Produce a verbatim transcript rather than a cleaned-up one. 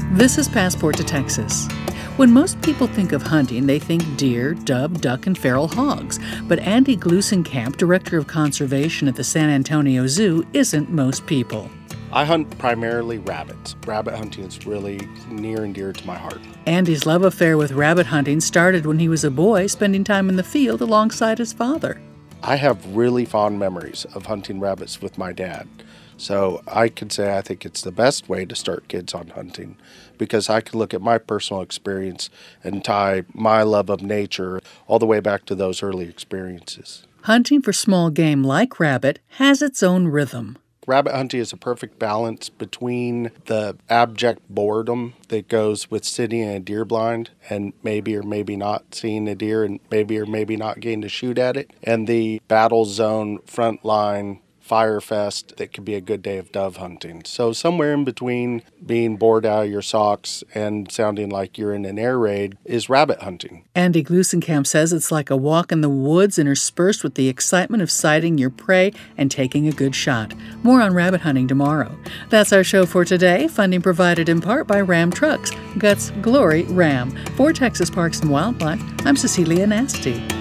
This is Passport to Texas. When most people think of hunting, they think deer, dove, duck, and feral hogs. But Andy Gluesenkamp, Director of Conservation at the San Antonio Zoo, isn't most people. I hunt primarily rabbits. Rabbit hunting is really near and dear to my heart. Andy's love affair with rabbit hunting started when he was a boy, spending time in the field alongside his father. I have really fond memories of hunting rabbits with my dad. So I could say I think it's the best way to start kids on hunting, because I could look at my personal experience and tie my love of nature all the way back to those early experiences. Hunting for small game like rabbit has its own rhythm. Rabbit hunting is a perfect balance between the abject boredom that goes with sitting in a deer blind and maybe or maybe not seeing a deer and maybe or maybe not getting to shoot at it, and the battle zone frontline fire fest that could be a good day of dove hunting. So somewhere in between being bored out of your socks and sounding like you're in an air raid is rabbit hunting. Andy Gluesenkamp says it's like a walk in the woods interspersed with the excitement of sighting your prey and taking a good shot. More on rabbit hunting tomorrow. That's our show for today. Funding provided in part by Ram Trucks. Guts Glory Ram. For Texas Parks and Wildlife, I'm Cecilia Nasty.